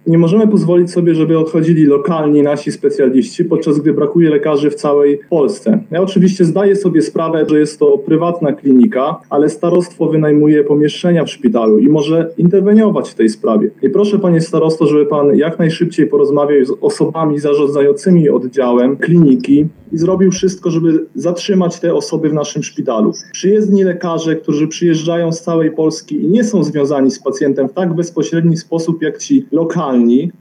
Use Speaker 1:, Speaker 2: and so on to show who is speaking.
Speaker 1: Nie możemy pozwolić sobie, żeby odchodzili lokalni nasi specjaliści, podczas gdy brakuje lekarzy w całej Polsce. Ja oczywiście zdaję sobie sprawę, że jest to prywatna klinika, ale starostwo wynajmuje pomieszczenia w szpitalu i może interweniować w tej sprawie. I proszę, panie starosto, żeby pan jak najszybciej porozmawiał z osobami zarządzającymi oddziałem kliniki i zrobił wszystko, żeby zatrzymać te osoby w naszym szpitalu. Przyjezdni lekarze, którzy przyjeżdżają z całej Polski i nie są związani z pacjentem w tak bezpośredni sposób jak ci lokalni,